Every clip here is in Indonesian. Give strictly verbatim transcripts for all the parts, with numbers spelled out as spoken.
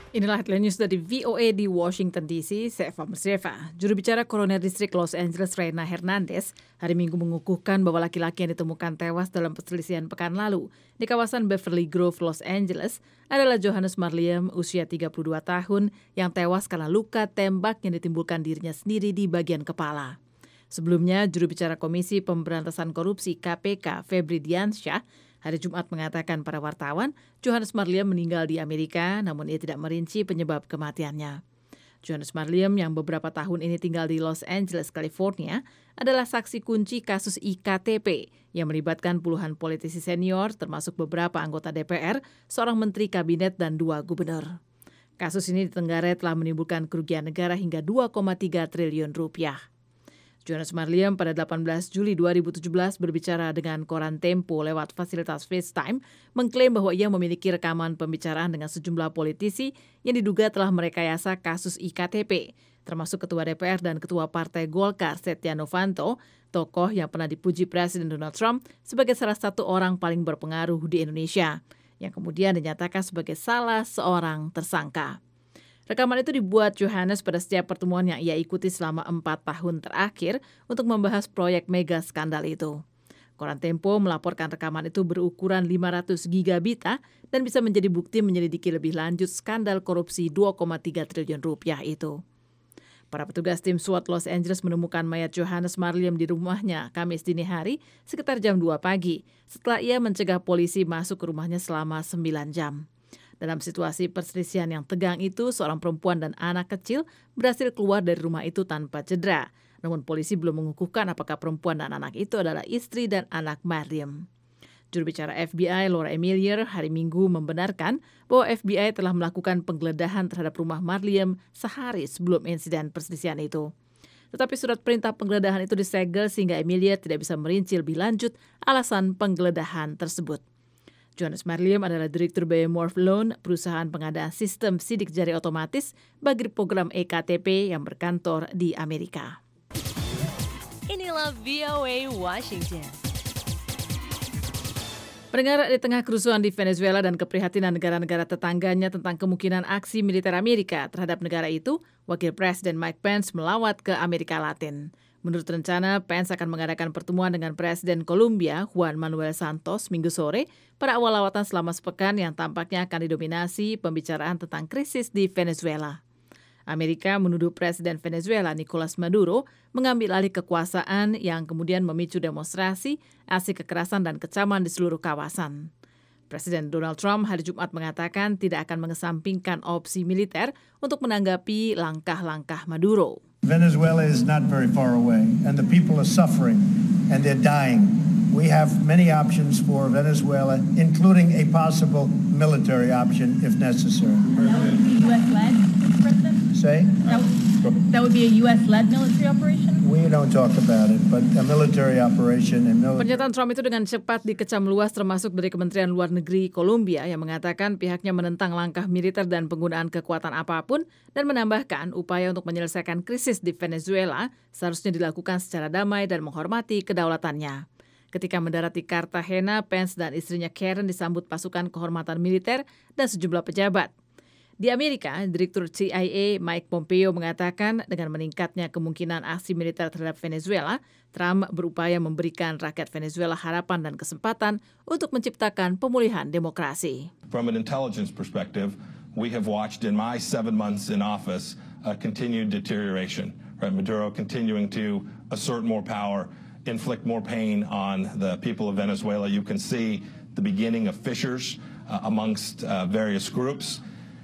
Inilah headline news dari V O A di Washington D C, saya Eva Masreva. Juru bicara Koroner Distrik Los Angeles, Reyna Hernandez, hari Minggu mengukuhkan bahwa laki-laki yang ditemukan tewas dalam perselisihan pekan lalu di kawasan Beverly Grove, Los Angeles adalah Johannes Marliam, usia tiga puluh dua tahun, yang tewas karena luka tembak yang ditimbulkan dirinya sendiri di bagian kepala. Sebelumnya, juru bicara Komisi Pemberantasan Korupsi K P K, Febri Diansyah, hari Jumat mengatakan pada wartawan, Johannes Marliam meninggal di Amerika, namun ia tidak merinci penyebab kematiannya. Johannes Marliam yang beberapa tahun ini tinggal di Los Angeles, California, adalah saksi kunci kasus I K T P yang melibatkan puluhan politisi senior, termasuk beberapa anggota D P R, seorang menteri kabinet, dan dua gubernur. Kasus ini ditenggarai telah menimbulkan kerugian negara hingga dua koma tiga triliun rupiah. Johannes Marliam pada delapan belas Juli dua ribu tujuh belas berbicara dengan koran Tempo lewat fasilitas FaceTime, mengklaim bahwa ia memiliki rekaman pembicaraan dengan sejumlah politisi yang diduga telah merekayasa kasus I K T P, termasuk Ketua D P R dan Ketua Partai Golkar Setia Novanto, tokoh yang pernah dipuji Presiden Donald Trump sebagai salah satu orang paling berpengaruh di Indonesia, yang kemudian dinyatakan sebagai salah seorang tersangka. Rekaman itu dibuat Johannes pada setiap pertemuan yang ia ikuti selama empat tahun terakhir untuk membahas proyek mega skandal itu. Koran Tempo melaporkan rekaman itu berukuran lima ratus gigabita dan bisa menjadi bukti menyelidiki lebih lanjut skandal korupsi dua koma tiga triliun rupiah itu. Para petugas tim SWAT Los Angeles menemukan mayat Johannes Marliam di rumahnya Kamis dini hari sekitar jam dua pagi setelah ia mencegah polisi masuk ke rumahnya selama sembilan jam. Dalam situasi perselisihan yang tegang itu, seorang perempuan dan anak kecil berhasil keluar dari rumah itu tanpa cedera. Namun polisi belum mengukuhkan apakah perempuan dan anak itu adalah istri dan anak Marliam. Juru bicara F B I Laura Emilier hari Minggu membenarkan bahwa F B I telah melakukan penggeledahan terhadap rumah Marliam sehari sebelum insiden perselisihan itu. Tetapi surat perintah penggeledahan itu disegel sehingga Emilier tidak bisa merinci lebih lanjut alasan penggeledahan tersebut. Johannes Marliam adalah Direktur Biomorph Loan, perusahaan pengadaan sistem sidik jari otomatis bagi program E K T P yang berkantor di Amerika. Inilah V O A Washington. Pendengar, di tengah kerusuhan di Venezuela dan keprihatinan negara-negara tetangganya tentang kemungkinan aksi militer Amerika terhadap negara itu, Wakil Presiden Mike Pence melawat ke Amerika Latin. Menurut rencana, Pence akan mengadakan pertemuan dengan Presiden Kolombia Juan Manuel Santos minggu sore pada awal lawatan selama sepekan yang tampaknya akan didominasi pembicaraan tentang krisis di Venezuela. Amerika menuduh Presiden Venezuela Nicolas Maduro mengambil alih kekuasaan yang kemudian memicu demonstrasi, aksi kekerasan dan kecaman di seluruh kawasan. Presiden Donald Trump hari Jumat mengatakan tidak akan mengesampingkan opsi militer untuk menanggapi langkah-langkah Maduro. Venezuela is not very far away, and the people are suffering, and they're dying. We have many options for Venezuela, including a possible military option if necessary. That would be U S-led, President? Say? That, that would be a U S-led military operation? We don't talk about it, but a military operation and military... Pernyataan Trump itu dengan cepat dikecam luas termasuk dari Kementerian Luar Negeri Kolombia yang mengatakan pihaknya menentang langkah militer dan penggunaan kekuatan apapun dan menambahkan upaya untuk menyelesaikan krisis di Venezuela seharusnya dilakukan secara damai dan menghormati kedaulatannya. Ketika mendarat di Cartagena, Pence dan istrinya Karen disambut pasukan kehormatan militer dan sejumlah pejabat. Di Amerika, Direktur C I A Mike Pompeo mengatakan dengan meningkatnya kemungkinan aksi militer terhadap Venezuela, Trump berupaya memberikan rakyat Venezuela harapan dan kesempatan untuk menciptakan pemulihan demokrasi. From an intelligence perspective, we have watched in my seven months in office a continued deterioration. Right, Maduro continuing to assert more power, inflict more pain on the people of Venezuela. You can see the beginning of fissures uh, amongst uh, various groups.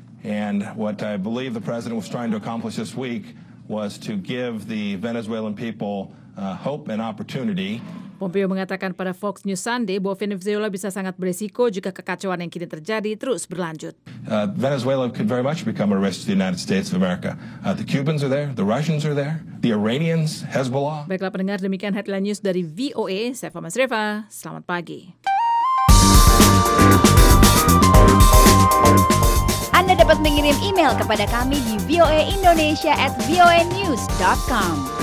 And what I believe the president was trying to accomplish this week was to give the Venezuelan people uh, hope and opportunity. Pompeo mengatakan pada Fox News Sunday bahwa Venezuela bisa sangat berisiko jika kekacauan yang kini terjadi terus berlanjut. Uh, Venezuela could very much become a risk to the United States of America. Uh, the Cubans are there, the Russians are there, the Iranians, Hezbollah. Baiklah pendengar, demikian headline news dari V O A. Saya Eva Masreva, selamat pagi. Anda dapat mengirim email kepada kami di voaindonesia at voanews dot com.